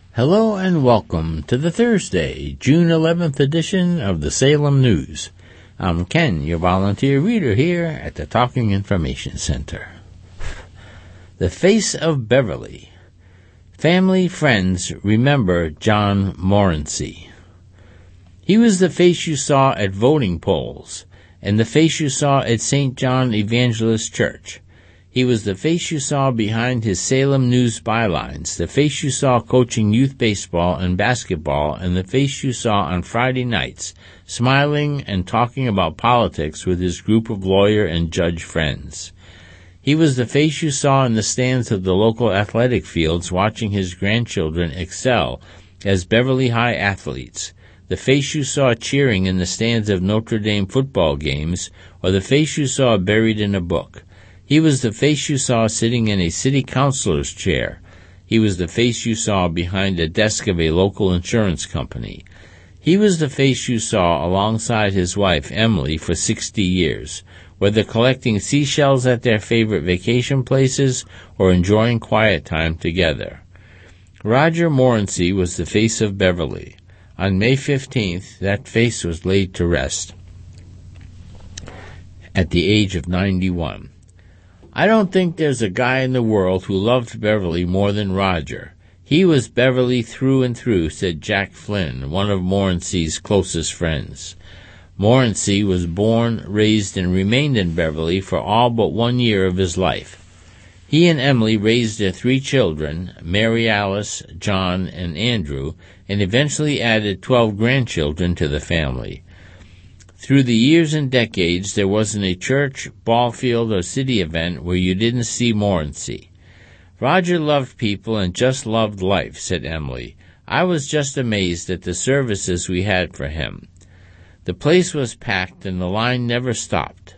Hello and welcome to the Thursday, June 11th edition of the Salem News. I'm Ken, your volunteer reader here at the Talking Information Center. The Face of Beverly. Family, friends, remember John Morency. He was the face you saw at voting polls, and the face you saw at St. John Evangelist Church. He was the face you saw behind his Salem News bylines, the face you saw coaching youth baseball and basketball, and the face you saw on Friday nights, smiling and talking about politics with his group of lawyer and judge friends. He was the face you saw in the stands of the local athletic fields watching his grandchildren excel as Beverly High athletes, the face you saw cheering in the stands of Notre Dame football games, or the face you saw buried in a book. He was the face you saw sitting in a city councilor's chair. He was the face you saw behind the desk of a local insurance company. He was the face you saw alongside his wife, Emily, for 60 years, whether collecting seashells at their favorite vacation places or enjoying quiet time together. Roger Morency was the face of Beverly. On May 15th, that face was laid to rest at the age of 91. I don't think there's a guy in the world who loved Beverly more than Roger. He was Beverly through and through, said Jack Flynn, one of Morency's closest friends. Morency was born, raised, and remained in Beverly for all but 1 year of his life. He and Emily raised their 3 children, Mary Alice, John, and Andrew, and eventually added 12 grandchildren to the family. Through the years and decades, there wasn't a church, ball field, or city event where you didn't see Morency. Roger loved people and just loved life, said Emily. I was just amazed at the services we had for him. The place was packed and the line never stopped.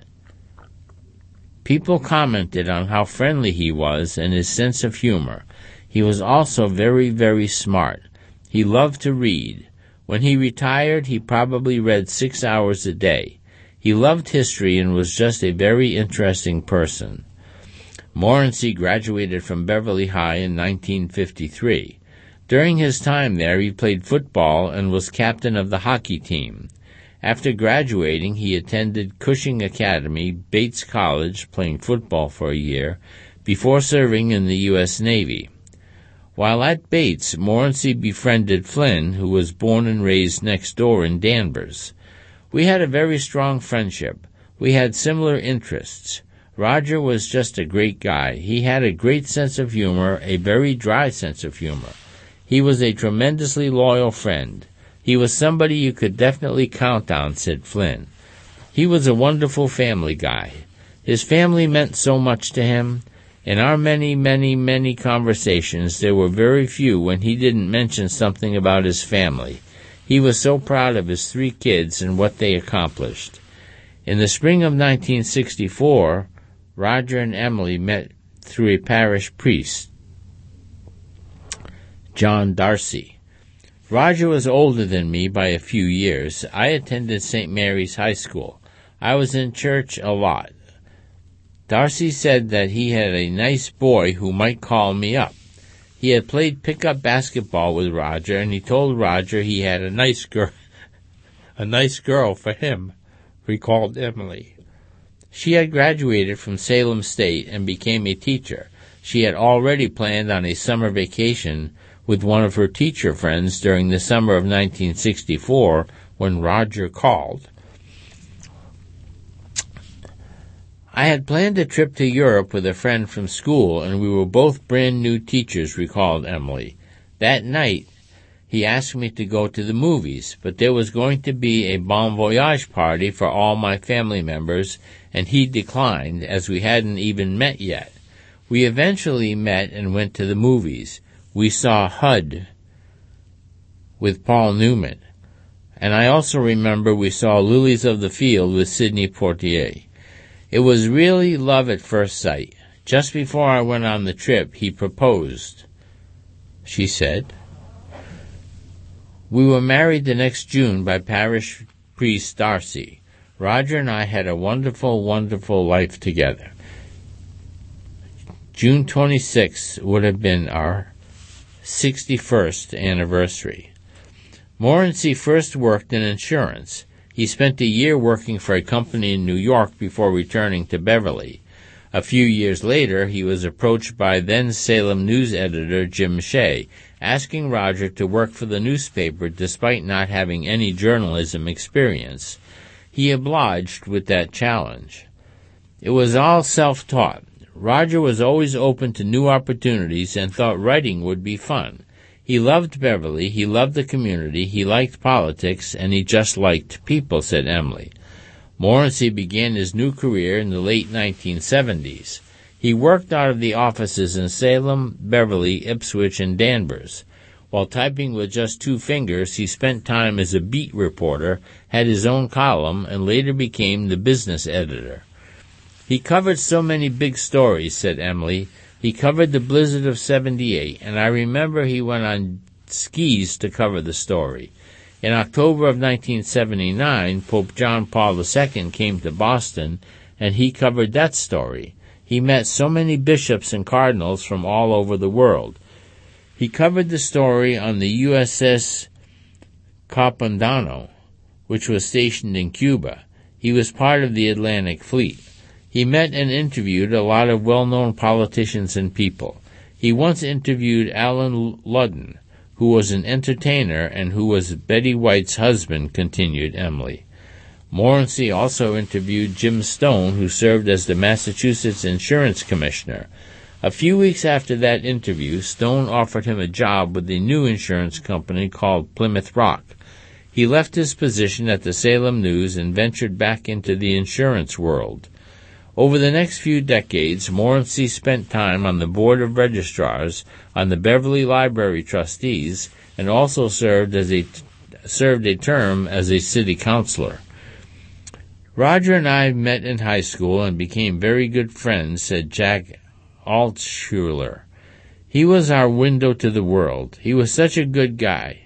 People commented on how friendly he was and his sense of humor. He was also very, very smart. He loved to read. When he retired, he probably read 6 hours a day. He loved history and was just a very interesting person. Morency graduated from Beverly High in 1953. During his time there, he played football and was captain of the hockey team. After graduating, he attended Cushing Academy, Bates College, playing football for a year, before serving in the U.S. Navy. While at Bates, Morency befriended Flynn, who was born and raised next door in Danvers. We had a very strong friendship. We had similar interests. Roger was just a great guy. He had a great sense of humor, a very dry sense of humor. He was a tremendously loyal friend. He was somebody you could definitely count on, said Flynn. He was a wonderful family guy. His family meant so much to him. In our many, many, many conversations, there were very few when he didn't mention something about his family. He was so proud of his 3 kids and what they accomplished. In the spring of 1964, Roger and Emily met through a parish priest, John Darcy. Roger was older than me by a few years. I attended St. Mary's High School. I was in church a lot. Darcy said that he had a nice boy who might call me up. He had played pickup basketball with Roger, and he told Roger he had a nice girl for him, recalled Emily. She had graduated from Salem State and became a teacher. She had already planned on a summer vacation with one of her teacher friends during the summer of 1964 when Roger called. I had planned a trip to Europe with a friend from school, and we were both brand-new teachers, recalled Emily. That night, he asked me to go to the movies, but there was going to be a bon voyage party for all my family members, and he declined, as we hadn't even met yet. We eventually met and went to the movies. We saw HUD with Paul Newman, and I also remember we saw Lilies of the Field with Sidney Poitier. It was really love at first sight. Just before I went on the trip, he proposed, she said. We were married the next June by parish priest Darcy. Roger and I had a wonderful, wonderful life together. June 26th would have been our 61st anniversary. Morency first worked in insurance. He spent a year working for a company in New York before returning to Beverly. A few years later, he was approached by then-Salem News editor Jim Shea, asking Roger to work for the newspaper despite not having any journalism experience. He obliged with that challenge. It was all self-taught. Roger was always open to new opportunities and thought writing would be fun. He loved Beverly, he loved the community, he liked politics, and he just liked people, said Emily. Morency began his new career in the late 1970s. He worked out of the offices in Salem, Beverly, Ipswich, and Danvers. While typing with just 2 fingers, he spent time as a beat reporter, had his own column, and later became the business editor. He covered so many big stories, said Emily. He covered the blizzard of '78, and I remember he went on skis to cover the story. In October of 1979, Pope John Paul II came to Boston, and he covered that story. He met so many bishops and cardinals from all over the world. He covered the story on the USS Capandano, which was stationed in Cuba. He was part of the Atlantic Fleet. He met and interviewed a lot of well-known politicians and people. He once interviewed Alan Ludden, who was an entertainer and who was Betty White's husband, continued Emily. Morency also interviewed Jim Stone, who served as the Massachusetts Insurance Commissioner. A few weeks after that interview, Stone offered him a job with a new insurance company called Plymouth Rock. He left his position at the Salem News and ventured back into the insurance world. Over the next few decades, Morency spent time on the Board of Registrars, on the Beverly Library Trustees, and also served a term as a city councilor. Roger and I met in high school and became very good friends, said Jack Altschuler. He was our window to the world. He was such a good guy.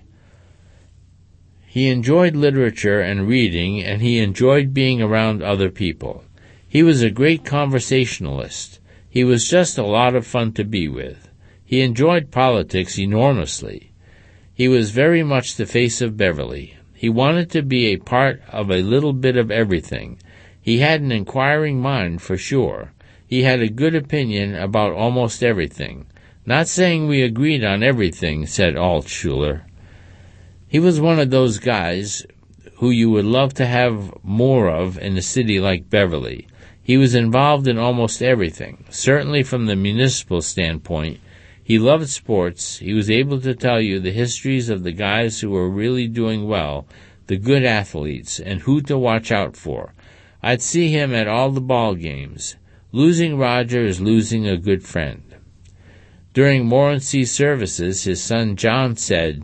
He enjoyed literature and reading, and he enjoyed being around other people. He was a great conversationalist. He was just a lot of fun to be with. He enjoyed politics enormously. He was very much the face of Beverly. He wanted to be a part of a little bit of everything. He had an inquiring mind, for sure. He had a good opinion about almost everything. Not saying we agreed on everything, said Altschuler. He was one of those guys who you would love to have more of in a city like Beverly. He was involved in almost everything, certainly from the municipal standpoint. He loved sports. He was able to tell you the histories of the guys who were really doing well, the good athletes, and who to watch out for. I'd see him at all the ball games. Losing Roger is losing a good friend. During Morency's services, his son John said,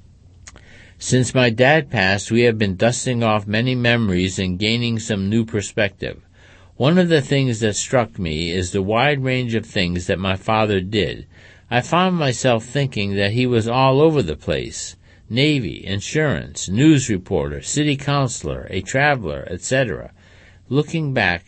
"Since my dad passed, we have been dusting off many memories and gaining some new perspective. One of the things that struck me is the wide range of things that my father did. I found myself thinking that he was all over the place. Navy, insurance, news reporter, city councilor, a traveler, etc. Looking back,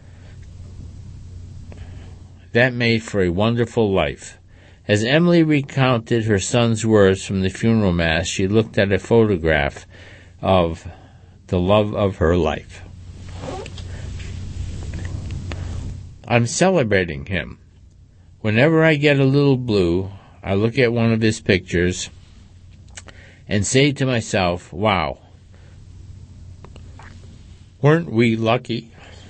that made for a wonderful life." As Emily recounted her son's words from the funeral mass, she looked at a photograph of the love of her life. I'm celebrating him. Whenever I get a little blue, I look at one of his pictures and say to myself, wow, weren't we lucky?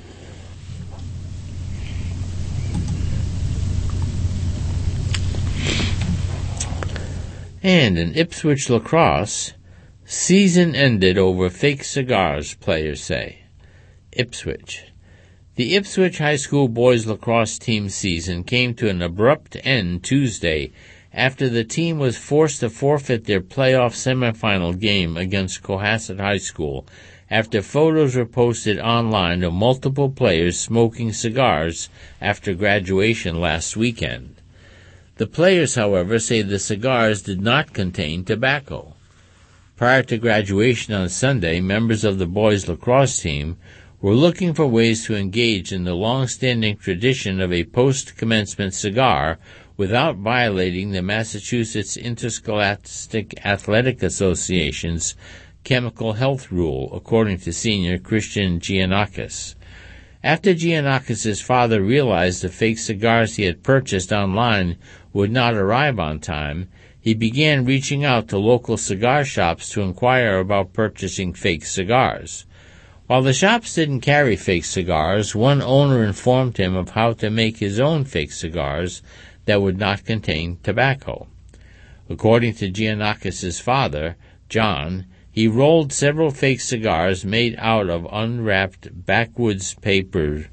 And in Ipswich lacrosse, season ended over fake cigars, players say. Ipswich. The Ipswich High School boys lacrosse team season came to an abrupt end Tuesday after the team was forced to forfeit their playoff semifinal game against Cohasset High School after photos were posted online of multiple players smoking cigars after graduation last weekend. The players, however, say the cigars did not contain tobacco. Prior to graduation on Sunday, members of the boys lacrosse team were looking for ways to engage in the long-standing tradition of a post-commencement cigar without violating the Massachusetts Interscholastic Athletic Association's chemical health rule, according to senior Christian Giannakis. After Giannakis' father realized the fake cigars he had purchased online would not arrive on time, he began reaching out to local cigar shops to inquire about purchasing fake cigars. While the shops didn't carry fake cigars, one owner informed him of how to make his own fake cigars that would not contain tobacco. According to Giannakis' father, John, he rolled several fake cigars made out of unwrapped backwoods papers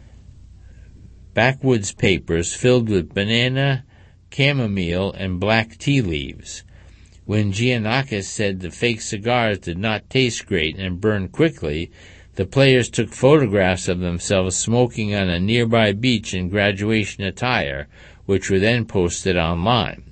filled with banana, chamomile, and black tea leaves. When Giannakis said the fake cigars did not taste great and burned quickly, the players took photographs of themselves smoking on a nearby beach in graduation attire, which were then posted online.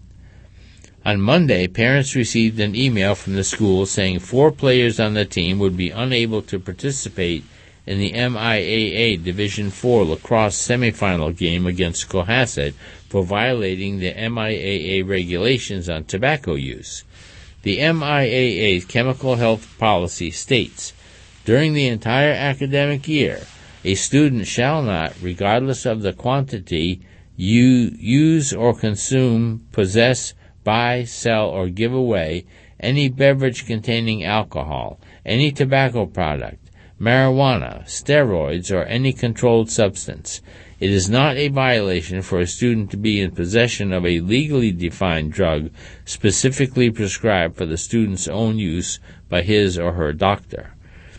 On Monday, parents received an email from the school saying 4 players on the team would be unable to participate in the MIAA Division IV lacrosse semifinal game against Cohasset for violating the MIAA regulations on tobacco use. The MIAA's chemical health policy states, during the entire academic year, a student shall not, regardless of the quantity, use or consume, possess, buy, sell, or give away any beverage containing alcohol, any tobacco product, marijuana, steroids, or any controlled substance. It is not a violation for a student to be in possession of a legally defined drug specifically prescribed for the student's own use by his or her doctor.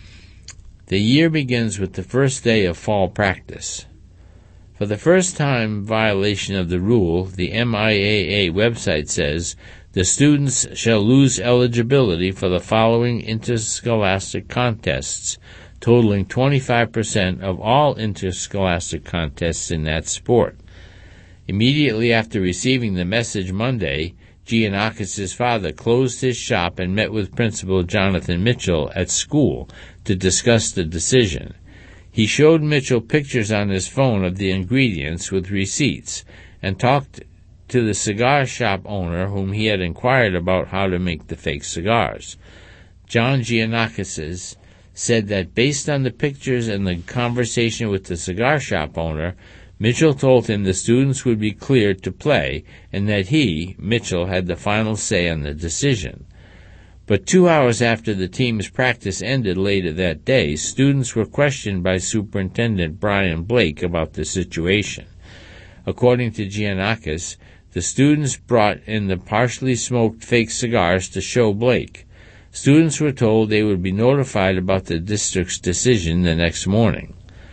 The year begins with the first day of fall practice. For the first time violation of the rule, the MIAA website says, the students shall lose eligibility for the following interscholastic contests, totaling 25% of all interscholastic contests in that sport. Immediately after receiving the message Monday, Giannakis' father closed his shop and met with Principal Jonathan Mitchell at school to discuss the decision. He showed Mitchell pictures on his phone of the ingredients with receipts and talked to the cigar shop owner whom he had inquired about how to make the fake cigars. John Giannakis said that based on the pictures and the conversation with the cigar shop owner, Mitchell told him the students would be cleared to play and that he, Mitchell, had the final say on the decision. But 2 hours after the team's practice ended later that day, students were questioned by Superintendent Brian Blake about the situation. According to Giannakis, the students brought in the partially smoked fake cigars to show Blake. Students were told they would be notified about the district's decision the next morning.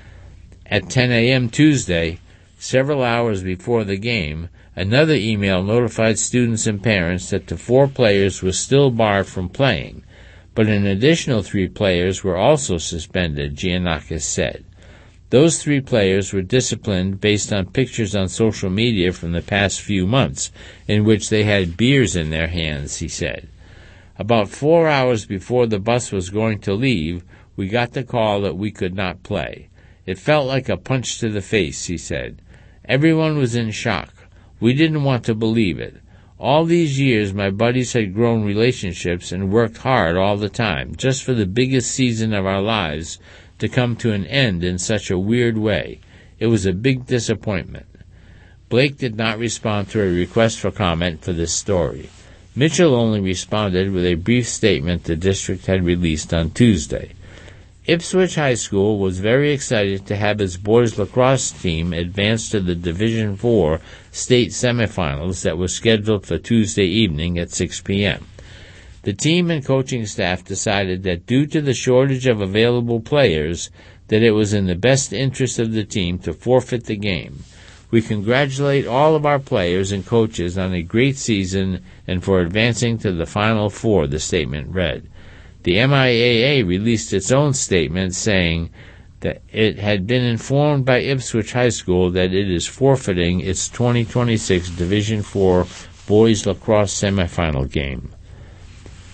At 10 a.m. Tuesday, several hours before the game, another email notified students and parents that the 4 players were still barred from playing, but an additional 3 players were also suspended, Giannakis said. Those 3 players were disciplined based on pictures on social media from the past few months, in which they had beers in their hands, he said. About 4 hours before the bus was going to leave, we got the call that we could not play. It felt like a punch to the face, he said. Everyone was in shock. We didn't want to believe it. All these years my buddies had grown relationships and worked hard all the time, just for the biggest season of our lives to come to an end in such a weird way. It was a big disappointment. Blake did not respond to a request for comment for this story. Mitchell only responded with a brief statement the district had released on Tuesday. Ipswich High School was very excited to have its boys lacrosse team advance to the Division IV state semifinals that were scheduled for Tuesday evening at 6 p.m. The team and coaching staff decided that due to the shortage of available players, that it was in the best interest of the team to forfeit the game. We congratulate all of our players and coaches on a great season and for advancing to the Final Four, the statement read. The MIAA released its own statement saying that it had been informed by Ipswich High School that it is forfeiting its 2026 Division IV boys lacrosse semifinal game.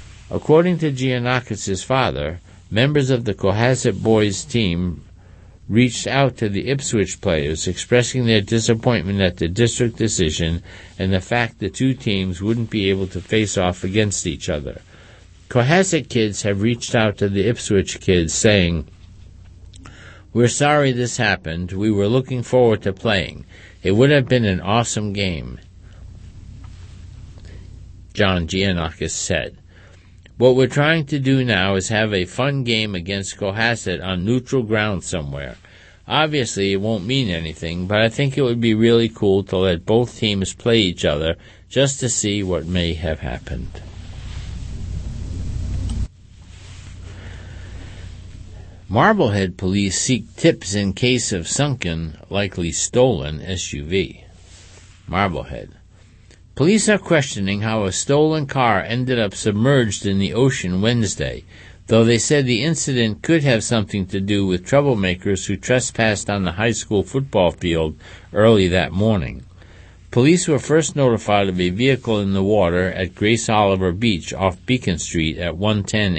According to Giannakis' father, members of the Cohasset boys team reached out to the Ipswich players, expressing their disappointment at the district decision and the fact the two teams wouldn't be able to face off against each other. Cohasset kids have reached out to the Ipswich kids saying, "We're sorry this happened. We were looking forward to playing. It would have been an awesome game," John Giannakis said. "What we're trying to do now is have a fun game against Cohasset on neutral ground somewhere. Obviously, it won't mean anything, but I think it would be really cool to let both teams play each other just to see what may have happened." Marblehead police seek tips in case of sunken, likely stolen SUV. Marblehead. Police are questioning how a stolen car ended up submerged in the ocean Wednesday, though they said the incident could have something to do with troublemakers who trespassed on the high school football field early that morning. Police were first notified of a vehicle in the water at Grace Oliver Beach off Beacon Street at 11:10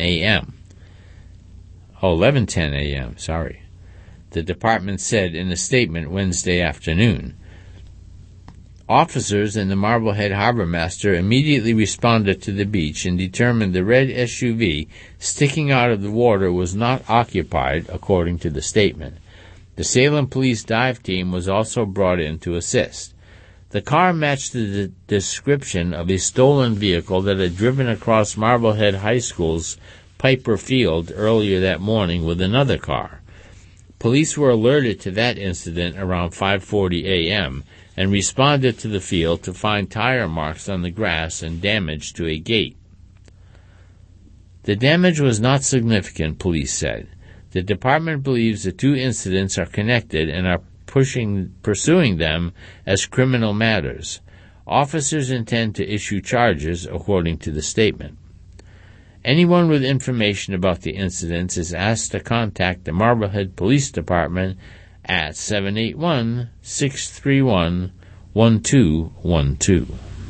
a.m., the department said in a statement Wednesday afternoon. Officers and the Marblehead harbormaster immediately responded to the beach and determined the red SUV sticking out of the water was not occupied, according to the statement. The Salem police dive team was also brought in to assist. The car matched the description of a stolen vehicle that had driven across Marblehead High School's Piper Field earlier that morning with another car. Police were alerted to that incident around 5:40 a.m., and responded to the field to find tire marks on the grass and damage to a gate. The damage was not significant, police said. The department believes the two incidents are connected and are pursuing them as criminal matters. Officers intend to issue charges, according to the statement. Anyone with information about the incidents is asked to contact the Marblehead Police Department at 781-631-1212.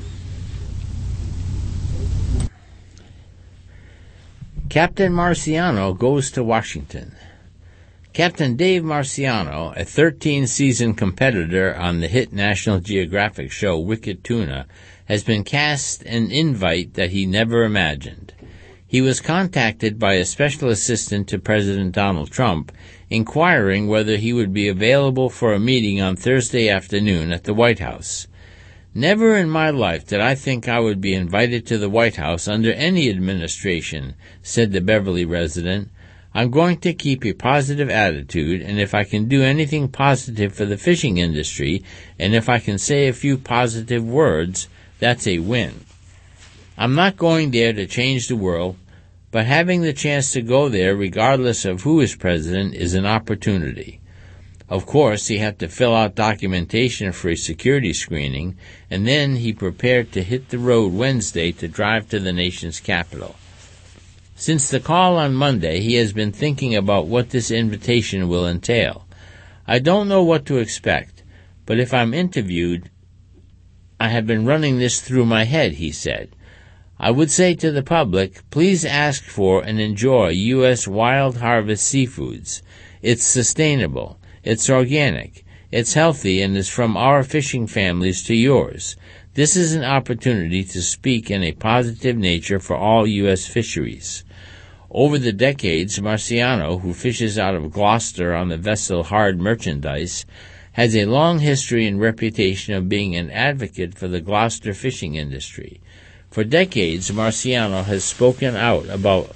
Captain Marciano goes to Washington. Captain Dave Marciano, a 13-season competitor on the hit National Geographic show Wicked Tuna, has been cast an invite that he never imagined. He was contacted by a special assistant to President Donald Trump, inquiring whether he would be available for a meeting on Thursday afternoon at the White House. "Never in my life did I think I would be invited to the White House under any administration," said the Beverly resident. "I'm going to keep a positive attitude, and if I can do anything positive for the fishing industry, and if I can say a few positive words, that's a win. I'm not going there to change the world, but having the chance to go there regardless of who is president is an opportunity." Of course, he had to fill out documentation for a security screening, and then he prepared to hit the road Wednesday to drive to the nation's capital. Since the call on Monday, he has been thinking about what this invitation will entail. "I don't know what to expect, but if I'm interviewed, I have been running this through my head," he said. "I would say to the public, please ask for and enjoy U.S. wild harvest seafoods. It's sustainable, it's organic, it's healthy, and is from our fishing families to yours. This is an opportunity to speak in a positive nature for all U.S. fisheries." Over the decades, Marciano, who fishes out of Gloucester on the vessel Hard Merchandise, has a long history and reputation of being an advocate for the Gloucester fishing industry. For decades, Marciano has spoken out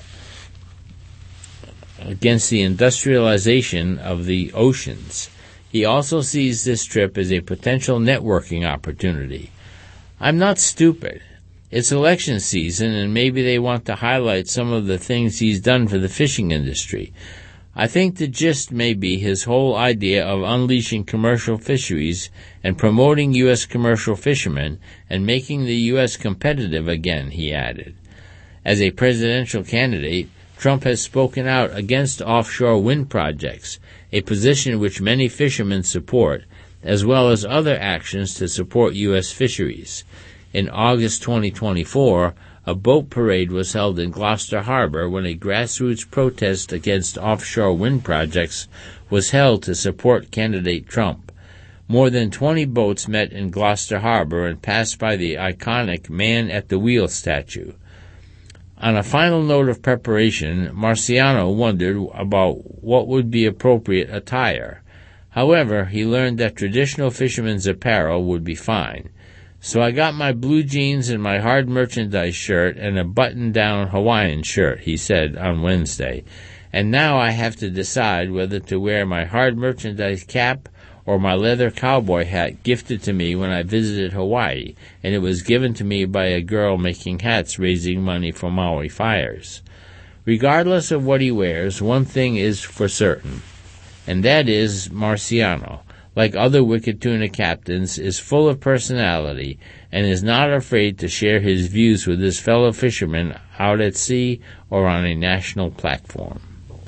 against the industrialization of the oceans. He also sees this trip as a potential networking opportunity. "I'm not stupid. It's election season, and maybe they want to highlight some of the things he's done for the fishing industry. I think the gist may be his whole idea of unleashing commercial fisheries and promoting U.S. commercial fishermen and making the U.S. competitive again," he added. As a presidential candidate, Trump has spoken out against offshore wind projects, a position which many fishermen support, as well as other actions to support U.S. fisheries. In August 2024, a boat parade was held in Gloucester Harbor when a grassroots protest against offshore wind projects was held to support candidate Trump. More than 20 boats met in Gloucester Harbor and passed by the iconic Man at the Wheel statue. On a final note of preparation, Marciano wondered about what would be appropriate attire. However, he learned that traditional fisherman's apparel would be fine. So I got my blue jeans and my hard merchandise shirt and a button-down Hawaiian shirt, he said on Wednesday. And now I have to decide whether to wear my hard merchandise cap or my leather cowboy hat gifted to me when I visited Hawaii, and it was given to me by a girl making hats raising money for Maui fires. Regardless of what he wears, one thing is for certain, and that is Marciano, like other Wicked Tuna captains, is full of personality and is not afraid to share his views with his fellow fishermen out at sea or on a national platform.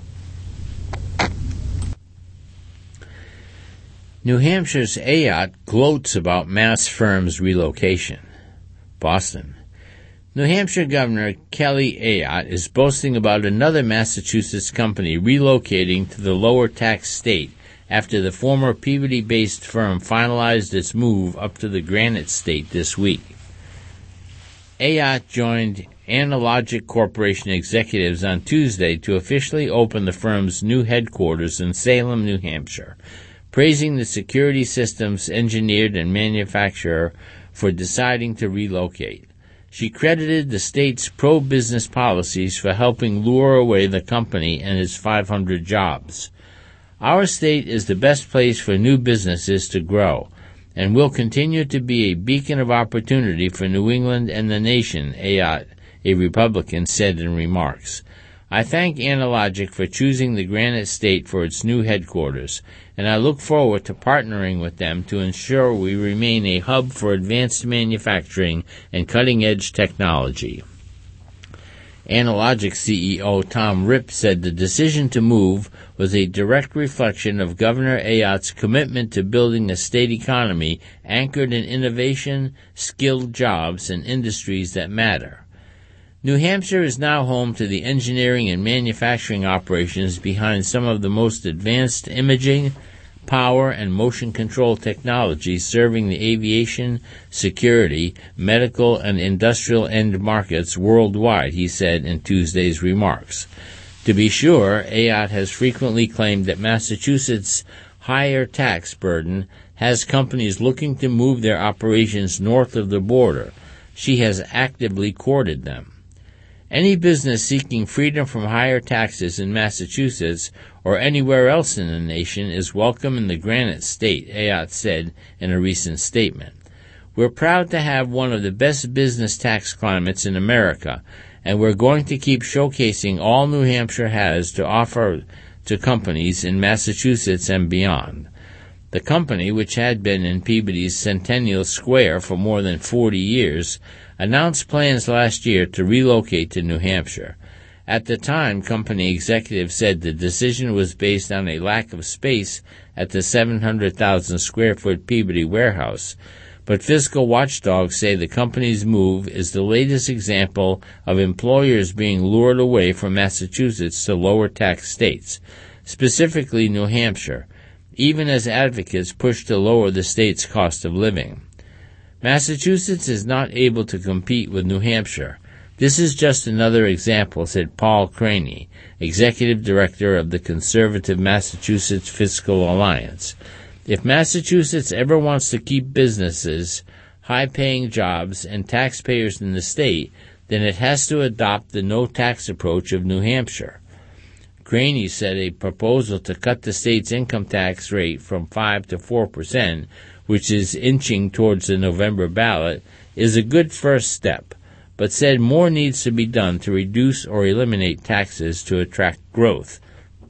New Hampshire's Ayotte gloats about Mass firm's relocation. Boston. New Hampshire Governor Kelly Ayotte is boasting about another Massachusetts company relocating to the lower tax state after the former Peabody-based firm finalized its move up to the Granite State this week. Ayotte joined Analogic Corporation executives on Tuesday to officially open the firm's new headquarters in Salem, New Hampshire, praising the security systems engineered and manufacturer for deciding to relocate. She credited the state's pro-business policies for helping lure away the company and its 500 jobs. Our state is the best place for new businesses to grow and will continue to be a beacon of opportunity for New England and the nation, Ayotte, a Republican, said in remarks. I thank Analogic for choosing the Granite State for its new headquarters, and I look forward to partnering with them to ensure we remain a hub for advanced manufacturing and cutting-edge technology. Analogic CEO Tom Ripp said the decision to move was a direct reflection of Governor Ayotte's commitment to building a state economy anchored in innovation, skilled jobs, and industries that matter. New Hampshire is now home to the engineering and manufacturing operations behind some of the most advanced imaging, power, and motion control technologies serving the aviation, security, medical, and industrial end markets worldwide, he said in Tuesday's remarks. To be sure, Ayotte has frequently claimed that Massachusetts' higher tax burden has companies looking to move their operations north of the border. She has actively courted them. Any business seeking freedom from higher taxes in Massachusetts or anywhere else in the nation is welcome in the Granite State, Ayotte said in a recent statement. We're proud to have one of the best business tax climates in America, and we're going to keep showcasing all New Hampshire has to offer to companies in Massachusetts and beyond. The company, which had been in Peabody's Centennial Square for more than 40 years, announced plans last year to relocate to New Hampshire. At the time, company executives said the decision was based on a lack of space at the 700,000-square-foot Peabody warehouse. But fiscal watchdogs say the company's move is the latest example of employers being lured away from Massachusetts to lower tax states, specifically New Hampshire, even as advocates push to lower the state's cost of living. Massachusetts is not able to compete with New Hampshire. This is just another example, said Paul Craney, executive director of the conservative Massachusetts Fiscal Alliance. If Massachusetts ever wants to keep businesses, high-paying jobs, and taxpayers in the state, then it has to adopt the no-tax approach of New Hampshire. Craney said a proposal to cut the state's income tax rate from 5 to 4%, which is inching towards the November ballot, is a good first step, but said more needs to be done to reduce or eliminate taxes to attract growth.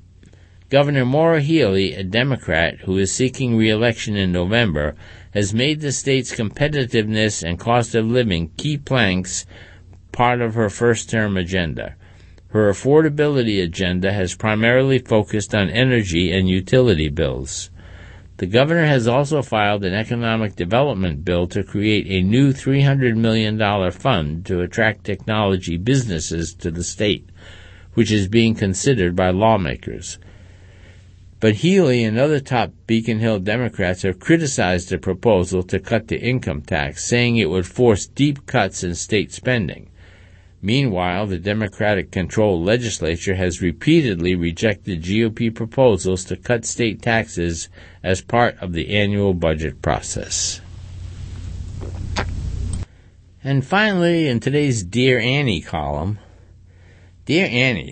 Governor Maura Healey, a Democrat who is seeking re-election in November, has made the state's competitiveness and cost of living key planks part of her first-term agenda. Her affordability agenda has primarily focused on energy and utility bills. The governor has also filed an economic development bill to create a new $300 million fund to attract technology businesses to the state, which is being considered by lawmakers. But Healy and other top Beacon Hill Democrats have criticized the proposal to cut the income tax, saying it would force deep cuts in state spending. Meanwhile, the Democratic-controlled legislature has repeatedly rejected GOP proposals to cut state taxes as part of the annual budget process. And finally, in today's Dear Annie column, Dear Annie,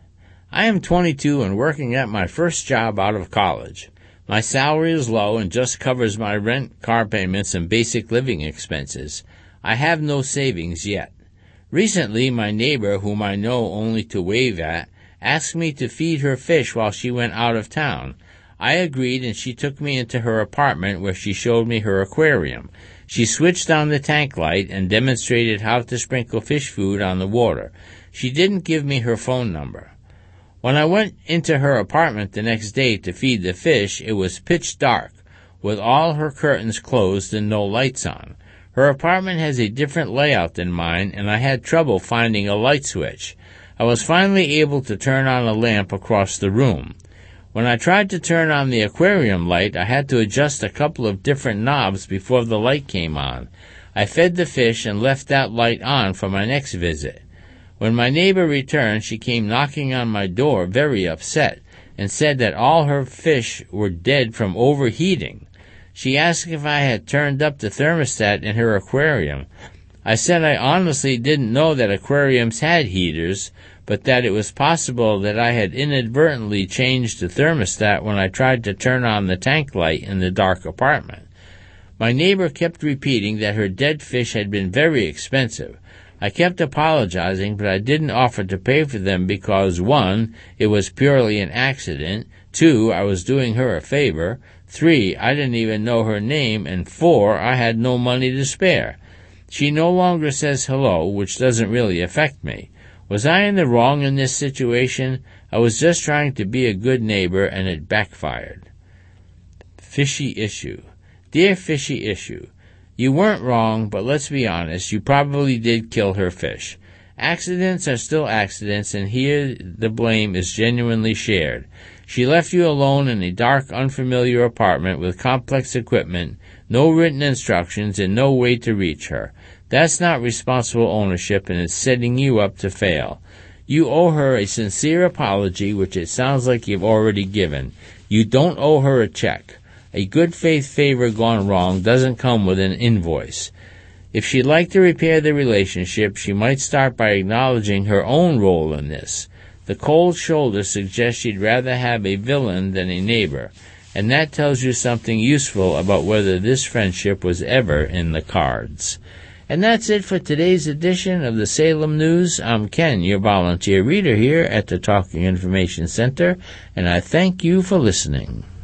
I am 22 and working at my first job out of college. My salary is low and just covers my rent, car payments, and basic living expenses. I have no savings yet. Recently, my neighbor, whom I know only to wave at, asked me to feed her fish while she went out of town. I agreed, and she took me into her apartment where she showed me her aquarium. She switched on the tank light and demonstrated how to sprinkle fish food on the water. She didn't give me her phone number. When I went into her apartment the next day to feed the fish, it was pitch dark, with all her curtains closed and no lights on. Her apartment has a different layout than mine, and I had trouble finding a light switch. I was finally able to turn on a lamp across the room. When I tried to turn on the aquarium light, I had to adjust a couple of different knobs before the light came on. I fed the fish and left that light on for my next visit. When my neighbor returned, she came knocking on my door, very upset, and said that all her fish were dead from overheating. She asked if I had turned up the thermostat in her aquarium. I said I honestly didn't know that aquariums had heaters, but that it was possible that I had inadvertently changed the thermostat when I tried to turn on the tank light in the dark apartment. My neighbor kept repeating that her dead fish had been very expensive. I kept apologizing, but I didn't offer to pay for them because, 1, it was purely an accident, 2, I was doing her a favor, 3, I didn't even know her name, and 4, I had no money to spare. She no longer says hello, which doesn't really affect me. Was I in the wrong in this situation? I was just trying to be a good neighbor, and it backfired. Fishy issue. Dear Fishy issue, you weren't wrong, but let's be honest, you probably did kill her fish. Accidents are still accidents, and here the blame is genuinely shared. She left you alone in a dark, unfamiliar apartment with complex equipment, no written instructions, and no way to reach her. That's not responsible ownership, and it's setting you up to fail. You owe her a sincere apology, which it sounds like you've already given. You don't owe her a check. A good faith favor gone wrong doesn't come with an invoice. If she'd like to repair the relationship, she might start by acknowledging her own role in this. The cold shoulder suggests she'd rather have a villain than a neighbor, and that tells you something useful about whether this friendship was ever in the cards. And that's it for today's edition of the Salem News. I'm Ken, your volunteer reader here at the Talking Information Center, and I thank you for listening.